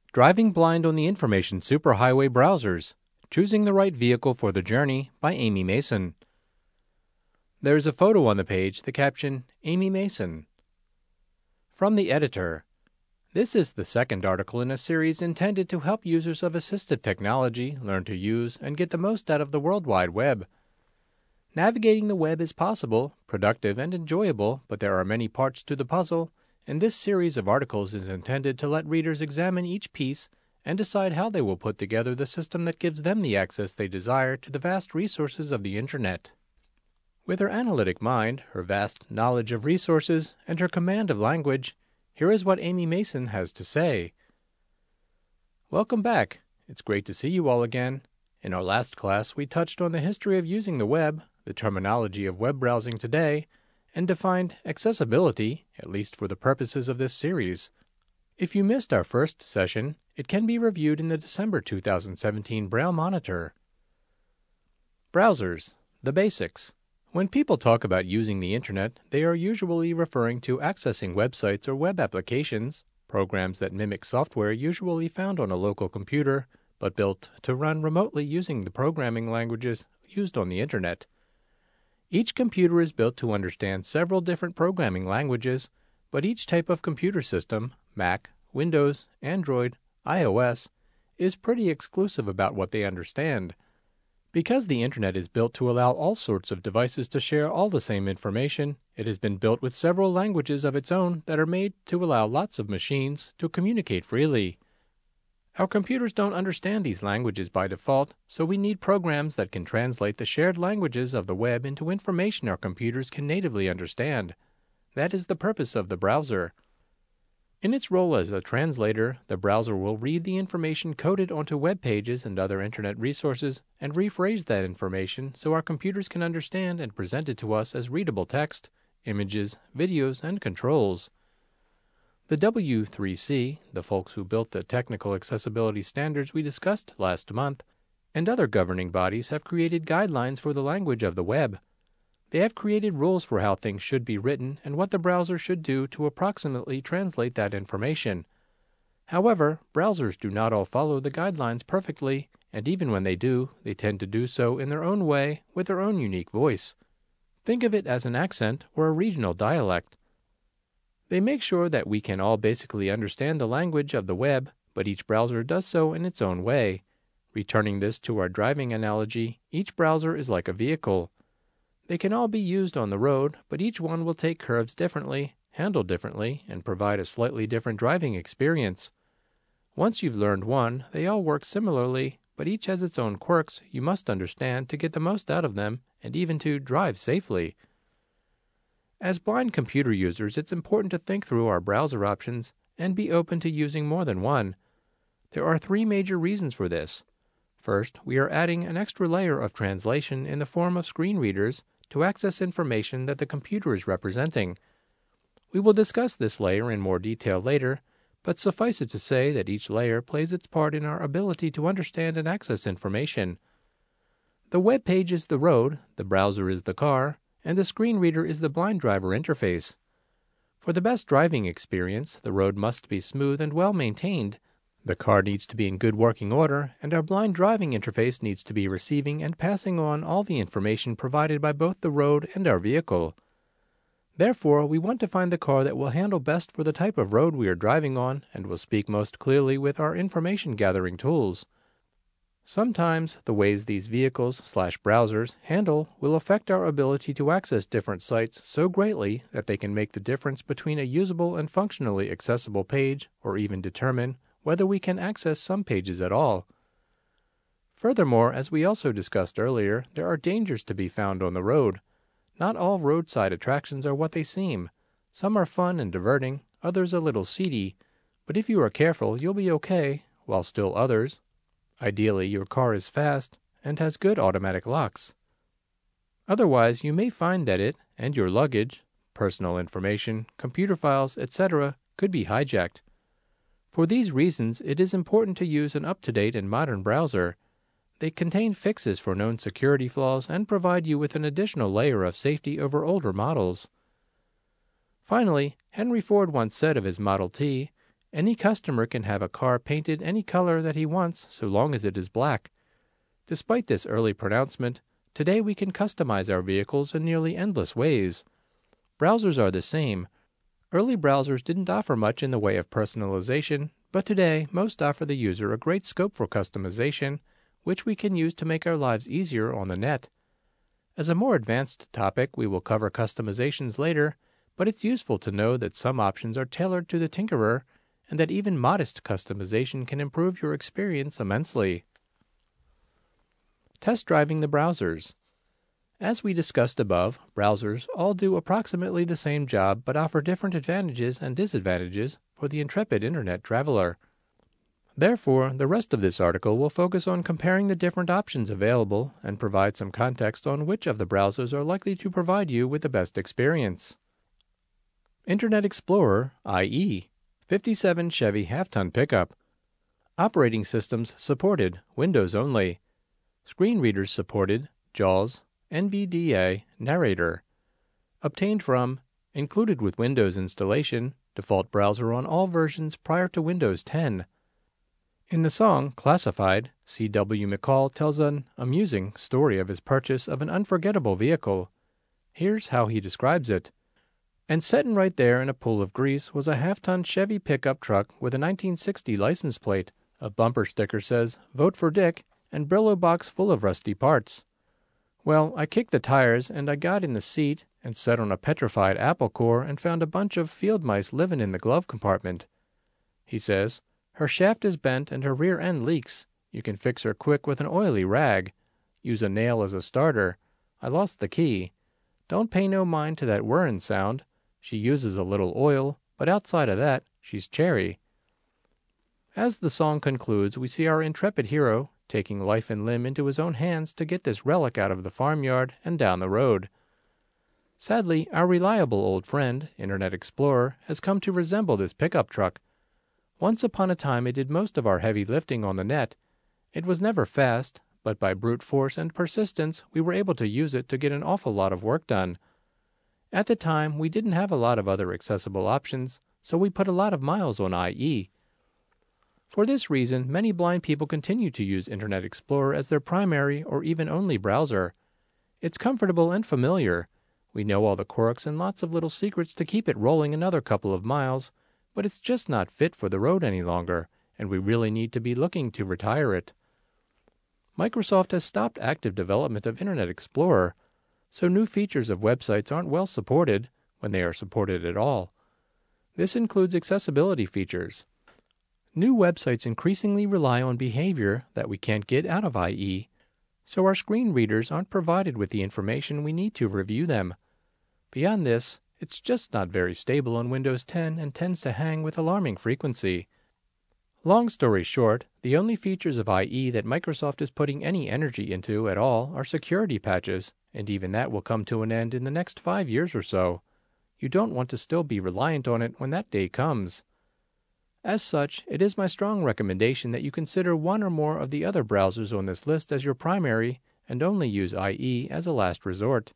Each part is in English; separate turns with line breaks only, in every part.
Driving Blind on the Information Superhighway Browsers, Choosing the Right Vehicle for the Journey by Amy Mason. There's a photo on the page, the caption, Amy Mason. From the editor. This is the second article in a series intended to help users of assistive technology learn to use and get the most out of the World Wide Web. Navigating the web is possible, productive, and enjoyable, but there are many parts to the puzzle, and this series of articles is intended to let readers examine each piece and decide how they will put together the system that gives them the access they desire to the vast resources of the Internet. With her analytic mind, her vast knowledge of resources, and her command of language, here is what Amy Mason has to say. Welcome back. It's great to see you all again. In our last class, we touched on the history of using the web, the terminology of web browsing today, and defined accessibility, at least for the purposes of this series. If you missed our first session, it can be reviewed in the December 2017 Braille Monitor. Browsers, the basics. When people talk about using the Internet, they are usually referring to accessing websites or web applications, programs that mimic software usually found on a local computer, but built to run remotely using the programming languages used on the Internet. Each computer is built to understand several different programming languages, but each type of computer system, Mac, Windows, Android, iOS, is pretty exclusive about what they understand. Because the Internet is built to allow all sorts of devices to share all the same information, it has been built with several languages of its own that are made to allow lots of machines to communicate freely. Our computers don't understand these languages by default, so we need programs that can translate the shared languages of the web into information our computers can natively understand. That is the purpose of the browser. In its role as a translator, the browser will read the information coded onto web pages and other Internet resources and rephrase that information so our computers can understand and present it to us as readable text, images, videos, and controls. The W3C, the folks who built the technical accessibility standards we discussed last month, and other governing bodies have created guidelines for the language of the web. They have created rules for how things should be written and what the browser should do to approximately translate that information. However, browsers do not all follow the guidelines perfectly, and even when they do, they tend to do so in their own way with their own unique voice. Think of it as an accent or a regional dialect. They make sure that we can all basically understand the language of the web, but each browser does so in its own way. Returning this to our driving analogy, each browser is like a vehicle. They can all be used on the road, but each one will take curves differently, handle differently, and provide a slightly different driving experience. Once you've learned one, they all work similarly, but each has its own quirks you must understand to get the most out of them and even to drive safely. As blind computer users, it's important to think through our browser options and be open to using more than one. There are three major reasons for this. First, we are adding an extra layer of translation in the form of screen readers to access information that the computer is representing. We will discuss this layer in more detail later, but suffice it to say that each layer plays its part in our ability to understand and access information. The web page is the road, the browser is the car, and the screen reader is the blind driver interface. For the best driving experience, the road must be smooth and well maintained, the car needs to be in good working order, and our blind driving interface needs to be receiving and passing on all the information provided by both the road and our vehicle. Therefore, we want to find the car that will handle best for the type of road we are driving on and will speak most clearly with our information gathering tools. Sometimes, the ways these vehicles/browsers handle will affect our ability to access different sites so greatly that they can make the difference between a usable and functionally accessible page, or even determine whether we can access some pages at all. Furthermore, as we also discussed earlier, there are dangers to be found on the road. Not all roadside attractions are what they seem. Some are fun and diverting, others a little seedy, but if you are careful, you'll be okay, while still others, ideally your car is fast and has good automatic locks. Otherwise, you may find that it and your luggage, personal information, computer files, etc., could be hijacked. For these reasons, it is important to use an up-to-date and modern browser. They contain fixes for known security flaws and provide you with an additional layer of safety over older models. Finally, Henry Ford once said of his Model T, Any customer can have a car painted any color that he wants so long as it is black. Despite this early pronouncement, today we can customize our vehicles in nearly endless ways. Browsers are the same. Early browsers didn't offer much in the way of personalization, but today most offer the user a great scope for customization, which we can use to make our lives easier on the net. As a more advanced topic, we will cover customizations later, but it's useful to know that some options are tailored to the tinkerer, and that even modest customization can improve your experience immensely. Test driving the browsers. As we discussed above, browsers all do approximately the same job but offer different advantages and disadvantages for the intrepid internet traveler. Therefore, the rest of this article will focus on comparing the different options available and provide some context on which of the browsers are likely to provide you with the best experience. Internet Explorer, IE, 57 Chevy half-ton pickup. Operating systems supported, Windows only. Screen readers supported, JAWS, NVDA, Narrator. Obtained from, included with Windows installation, default browser on all versions prior to Windows 10. In the song Classified, C.W. McCall tells an amusing story of his purchase of an unforgettable vehicle. Here's how he describes it. And settin' right there in a pool of grease was a half-ton Chevy pickup truck with a 1960 license plate. A bumper sticker says, "Vote for Dick," and Brillo box full of rusty parts. Well, I kicked the tires, and I got in the seat, and sat on a petrified apple core and found a bunch of field mice livin' in the glove compartment. He says, "Her shaft is bent and her rear end leaks. You can fix her quick with an oily rag. Use a nail as a starter. I lost the key. Don't pay no mind to that whirrin' sound. She uses a little oil, but outside of that, she's cherry." As the song concludes, we see our intrepid hero taking life and limb into his own hands to get this relic out of the farmyard and down the road. Sadly, our reliable old friend, Internet Explorer, has come to resemble this pickup truck. Once upon a time it did most of our heavy lifting on the net. It was never fast, but by brute force and persistence we were able to use it to get an awful lot of work done. At the time, we didn't have a lot of other accessible options, so we put a lot of miles on IE. For this reason, many blind people continue to use Internet Explorer as their primary or even only browser. It's comfortable and familiar. We know all the quirks and lots of little secrets to keep it rolling another couple of miles, but it's just not fit for the road any longer, and we really need to be looking to retire it. Microsoft has stopped active development of Internet Explorer, so new features of websites aren't well supported, when they are supported at all. This includes accessibility features. New websites increasingly rely on behavior that we can't get out of IE, so our screen readers aren't provided with the information we need to review them. Beyond this, it's just not very stable on Windows 10 and tends to hang with alarming frequency. Long story short, the only features of IE that Microsoft is putting any energy into at all are security patches, and even that will come to an end in the next 5 years or so. You don't want to still be reliant on it when that day comes. As such, it is my strong recommendation that you consider one or more of the other browsers on this list as your primary and only use IE as a last resort.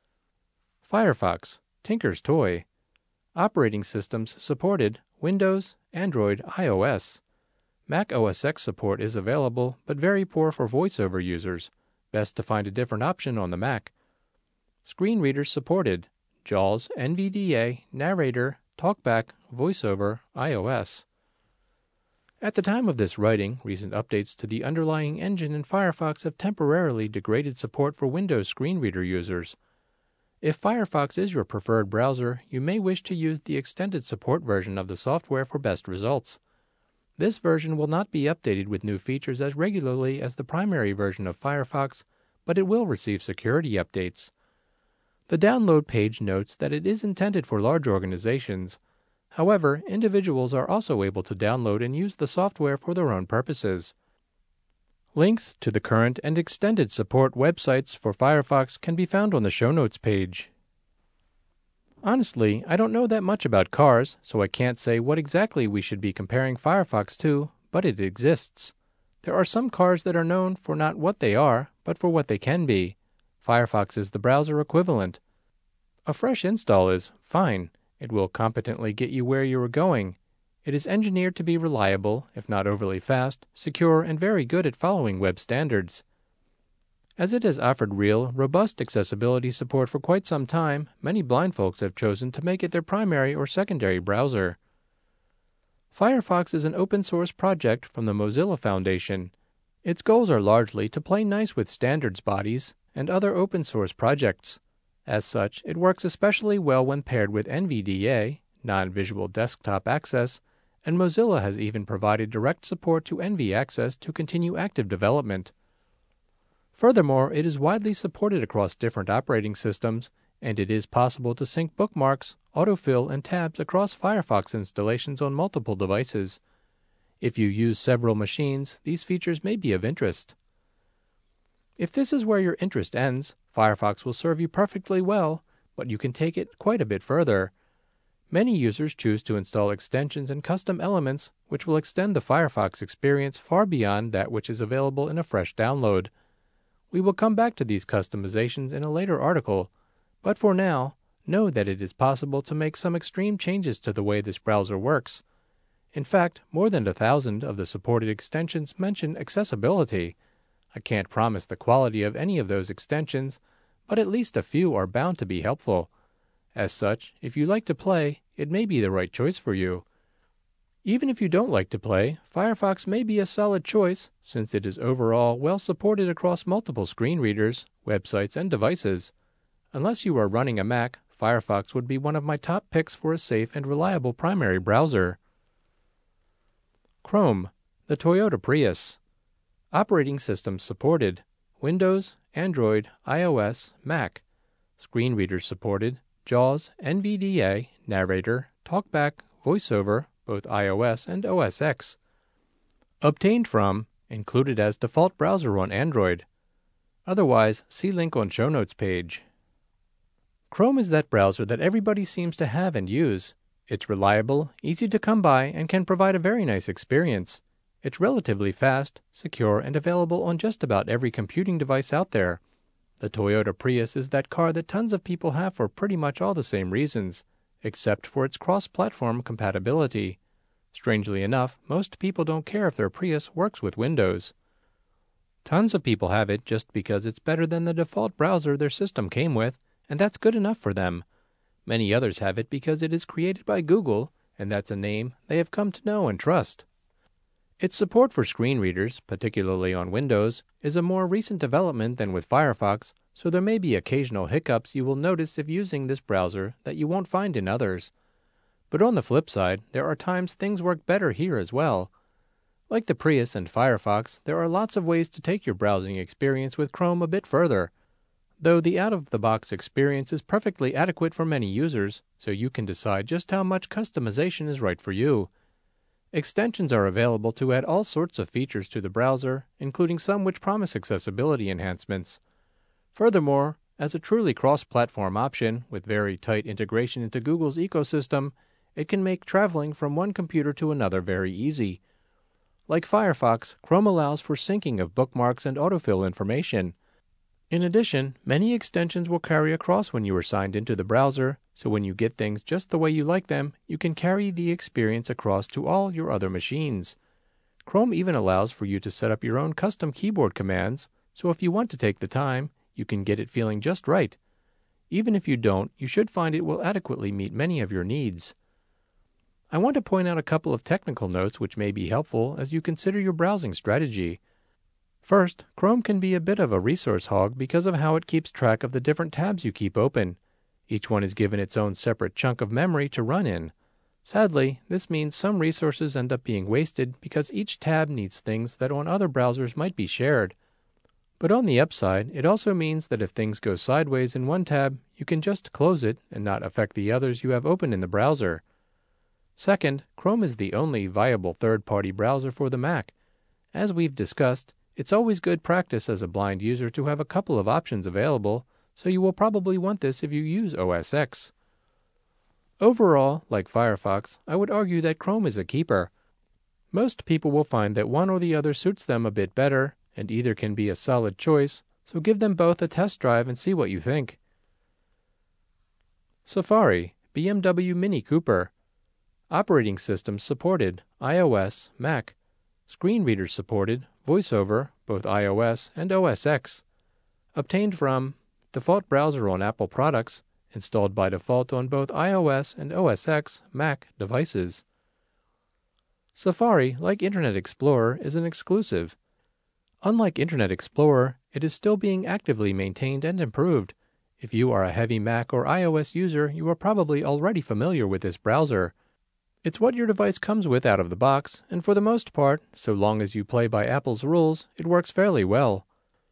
Firefox, Tinker's Toy. Operating systems supported, Windows, Android, iOS. Mac OS X support is available, but very poor for voiceover users. Best to find a different option on the Mac. Screen readers supported, JAWS, NVDA, Narrator, TalkBack, VoiceOver, iOS. At the time of this writing, recent updates to the underlying engine in Firefox have temporarily degraded support for Windows screen reader users. If Firefox is your preferred browser, you may wish to use the extended support version of the software for best results. This version will not be updated with new features as regularly as the primary version of Firefox, but it will receive security updates. The download page notes that it is intended for large organizations. However, individuals are also able to download and use the software for their own purposes. Links to the current and extended support websites for Firefox can be found on the show notes page. Honestly, I don't know that much about cars, so I can't say what exactly we should be comparing Firefox to, but it exists. There are some cars that are known for not what they are, but for what they can be. Firefox is the browser equivalent. A fresh install is fine. It will competently get you where you are going. It is engineered to be reliable, if not overly fast, secure, and very good at following web standards. As it has offered real, robust accessibility support for quite some time, many blind folks have chosen to make it their primary or secondary browser. Firefox is an open-source project from the Mozilla Foundation. Its goals are largely to play nice with standards bodies and other open-source projects. As such, it works especially well when paired with NVDA, non-visual desktop access, and Mozilla has even provided direct support to NVAccess to continue active development. Furthermore, it is widely supported across different operating systems, and it is possible to sync bookmarks, autofill, and tabs across Firefox installations on multiple devices. If you use several machines, these features may be of interest. If this is where your interest ends, Firefox will serve you perfectly well, but you can take it quite a bit further. Many users choose to install extensions and custom elements which will extend the Firefox experience far beyond that which is available in a fresh download. We will come back to these customizations in a later article, but for now, know that it is possible to make some extreme changes to the way this browser works. In fact, more than 1,000 of the supported extensions mention accessibility. I can't promise the quality of any of those extensions, but at least a few are bound to be helpful. As such, if you like to play, it may be the right choice for you. Even if you don't like to play, Firefox may be a solid choice, since it is overall well supported across multiple screen readers, websites, and devices. Unless you are running a Mac, Firefox would be one of my top picks for a safe and reliable primary browser. Chrome, the Toyota Prius. Operating systems supported: Windows, Android, iOS, Mac. Screen readers supported: JAWS, NVDA, Narrator, TalkBack, VoiceOver, both iOS and OS X. Obtained from, included as default browser on Android. Otherwise, see link on show notes page. Chrome is that browser that everybody seems to have and use. It's reliable, easy to come by, and can provide a very nice experience. It's relatively fast, secure, and available on just about every computing device out there. The Toyota Prius is that car that tons of people have for pretty much all the same reasons, except for its cross-platform compatibility. Strangely enough, most people don't care if their Prius works with Windows. Tons of people have it just because it's better than the default browser their system came with, and that's good enough for them. Many others have it because it is created by Google, and that's a name they have come to know and trust. Its support for screen readers, particularly on Windows, is a more recent development than with Firefox, so there may be occasional hiccups you will notice if using this browser that you won't find in others. But on the flip side, there are times things work better here as well. Like the Prius and Firefox, there are lots of ways to take your browsing experience with Chrome a bit further. Though the out-of-the-box experience is perfectly adequate for many users, so you can decide just how much customization is right for you. Extensions are available to add all sorts of features to the browser, including some which promise accessibility enhancements. Furthermore, as a truly cross-platform option with very tight integration into Google's ecosystem, it can make traveling from one computer to another very easy. Like Firefox, Chrome allows for syncing of bookmarks and autofill information. In addition, many extensions will carry across when you are signed into the browser, so when you get things just the way you like them, you can carry the experience across to all your other machines. Chrome even allows for you to set up your own custom keyboard commands, so if you want to take the time, you can get it feeling just right. Even if you don't, you should find it will adequately meet many of your needs. I want to point out a couple of technical notes which may be helpful as you consider your browsing strategy. First, Chrome can be a bit of a resource hog because of how it keeps track of the different tabs you keep open. Each one is given its own separate chunk of memory to run in. Sadly, this means some resources end up being wasted because each tab needs things that on other browsers might be shared. But on the upside, it also means that if things go sideways in one tab, you can just close it and not affect the others you have open in the browser. Second, Chrome is the only viable third-party browser for the Mac. As we've discussed, it's always good practice as a blind user to have a couple of options available, so you will probably want this if you use OS X. Overall, like Firefox, I would argue that Chrome is a keeper. Most people will find that one or the other suits them a bit better, and either can be a solid choice, so give them both a test drive and see what you think. Safari, BMW Mini Cooper. Operating systems supported, iOS, Mac. Screen readers supported, VoiceOver, both iOS and OS X. Obtained from default browser on Apple products, installed by default on both iOS and OS X Mac devices. Safari, like Internet Explorer, is an exclusive. Unlike Internet Explorer, it is still being actively maintained and improved. If you are a heavy Mac or iOS user, you are probably already familiar with this browser. It's what your device comes with out of the box, and for the most part, so long as you play by Apple's rules, it works fairly well.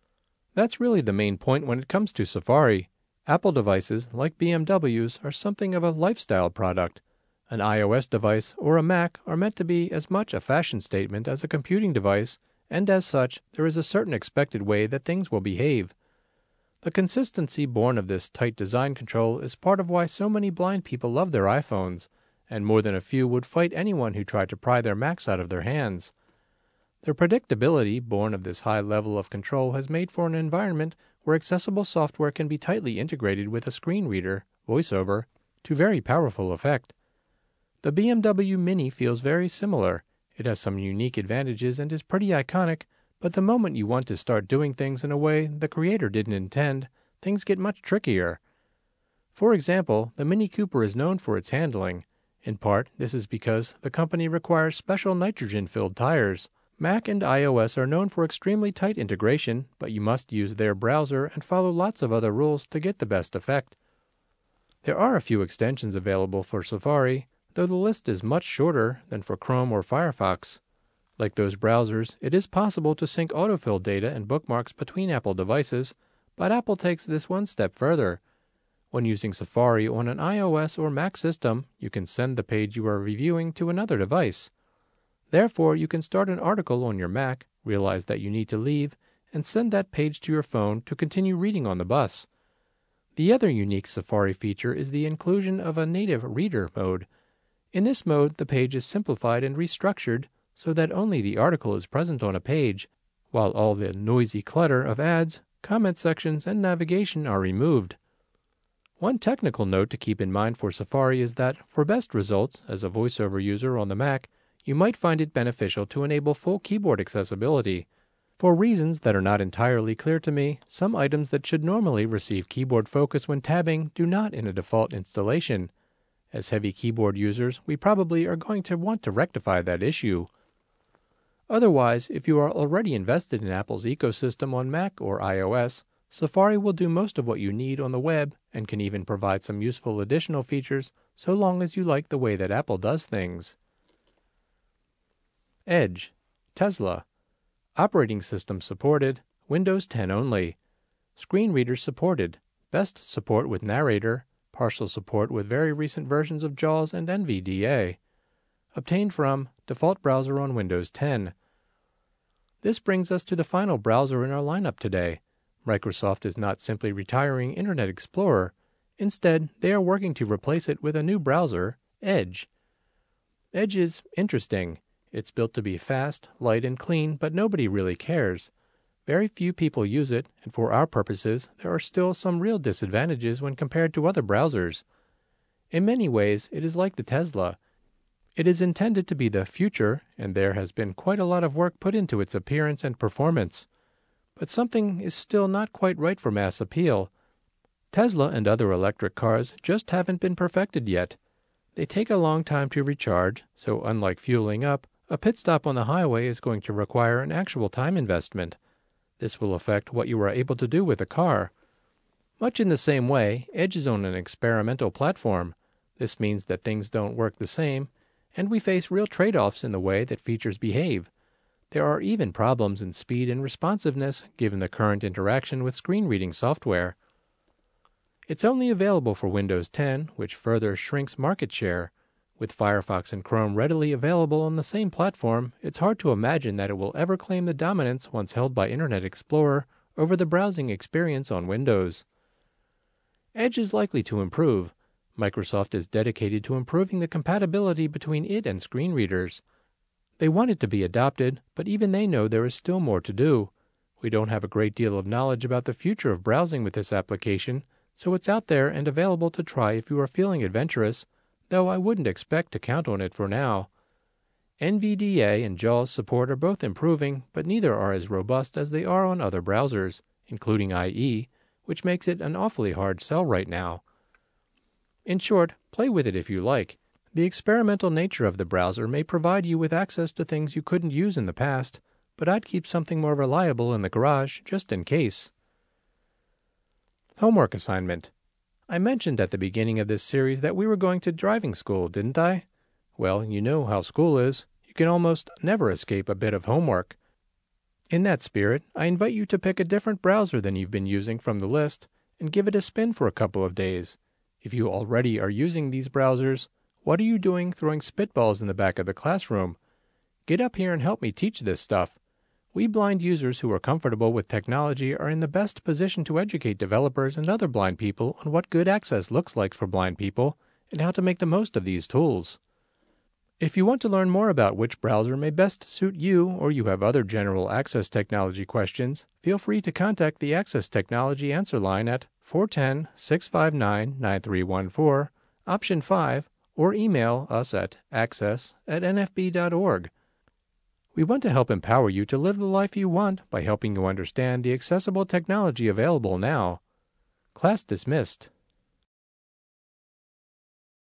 That's really the main point when it comes to Safari. Apple devices, like BMWs, are something of a lifestyle product. An iOS device or a Mac are meant to be as much a fashion statement as a computing device, and as such, there is a certain expected way that things will behave. The consistency born of this tight design control is part of why so many blind people love their iPhones, and more than a few would fight anyone who tried to pry their Macs out of their hands. The predictability born of this high level of control has made for an environment where accessible software can be tightly integrated with a screen reader, VoiceOver, to very powerful effect. The BMW Mini feels very similar. It has some unique advantages and is pretty iconic, but the moment you want to start doing things in a way the creator didn't intend, things get much trickier. For example, the Mini Cooper is known for its handling. In part, this is because the company requires special nitrogen-filled tires. Mac and iOS are known for extremely tight integration, but you must use their browser and follow lots of other rules to get the best effect. There are a few extensions available for Safari, though the list is much shorter than for Chrome or Firefox. Like those browsers, it is possible to sync autofill data and bookmarks between Apple devices, but Apple takes this one step further. When using Safari on an iOS or Mac system, you can send the page you are reviewing to another device. Therefore, you can start an article on your Mac, realize that you need to leave, and send that page to your phone to continue reading on the bus. The other unique Safari feature is the inclusion of a native reader mode. In this mode, the page is simplified and restructured so that only the article is present on a page, while all the noisy clutter of ads, comment sections, and navigation are removed. One technical note to keep in mind for Safari is that, for best results as a VoiceOver user on the Mac, you might find it beneficial to enable full keyboard accessibility. For reasons that are not entirely clear to me, some items that should normally receive keyboard focus when tabbing do not in a default installation. As heavy keyboard users, we probably are going to want to rectify that issue. Otherwise, if you are already invested in Apple's ecosystem on Mac or iOS, Safari will do most of what you need on the web and can even provide some useful additional features so long as you like the way that Apple does things. Edge, Tesla. Operating system supported, Windows 10 only. Screen readers supported, best support with Narrator, partial support with very recent versions of JAWS and NVDA. Obtained from default browser on Windows 10. This brings us to the final browser in our lineup today. Microsoft is not simply retiring Internet Explorer. Instead, they are working to replace it with a new browser, Edge. Edge is interesting. It's built to be fast, light, and clean, but nobody really cares. Very few people use it, and for our purposes, there are still some real disadvantages when compared to other browsers. In many ways, it is like the Tesla. It is intended to be the future, and there has been quite a lot of work put into its appearance and performance. But something is still not quite right for mass appeal. Tesla and other electric cars just haven't been perfected yet. They take a long time to recharge, so unlike fueling up, a pit stop on the highway is going to require an actual time investment. This will affect what you are able to do with a car. Much in the same way, Edge is on an experimental platform. This means that things don't work the same, and we face real trade-offs in the way that features behave. There are even problems in speed and responsiveness given the current interaction with screen reading software. It's only available for Windows 10, which further shrinks market share. With Firefox and Chrome readily available on the same platform, it's hard to imagine that it will ever claim the dominance once held by Internet Explorer over the browsing experience on Windows. Edge is likely to improve. Microsoft is dedicated to improving the compatibility between it and screen readers. They want it to be adopted, but even they know there is still more to do. We don't have a great deal of knowledge about the future of browsing with this application, so it's out there and available to try if you are feeling adventurous, though I wouldn't expect to count on it for now. NVDA and JAWS support are both improving, but neither are as robust as they are on other browsers, including IE, which makes it an awfully hard sell right now. In short, play with it if you like. The experimental nature of the browser may provide you with access to things you couldn't use in the past, but I'd keep something more reliable in the garage just in case. Homework assignment. I mentioned at the beginning of this series that we were going to driving school, didn't I? Well, you know how school is. You can almost never escape a bit of homework. In that spirit, I invite you to pick a different browser than you've been using from the list and give it a spin for a couple of days. If you already are using these browsers, what are you doing throwing spitballs in the back of the classroom? Get up here and help me teach this stuff. We blind users who are comfortable with technology are in the best position to educate developers and other blind people on what good access looks like for blind people and how to make the most of these tools. If you want to learn more about which browser may best suit you, or you have other general access technology questions, feel free to contact the Access Technology Answer Line at 410-659-9314, option 5, or email us at access@nfb.org. We want to help empower you to live the life you want by helping you understand the accessible technology available now. Class dismissed.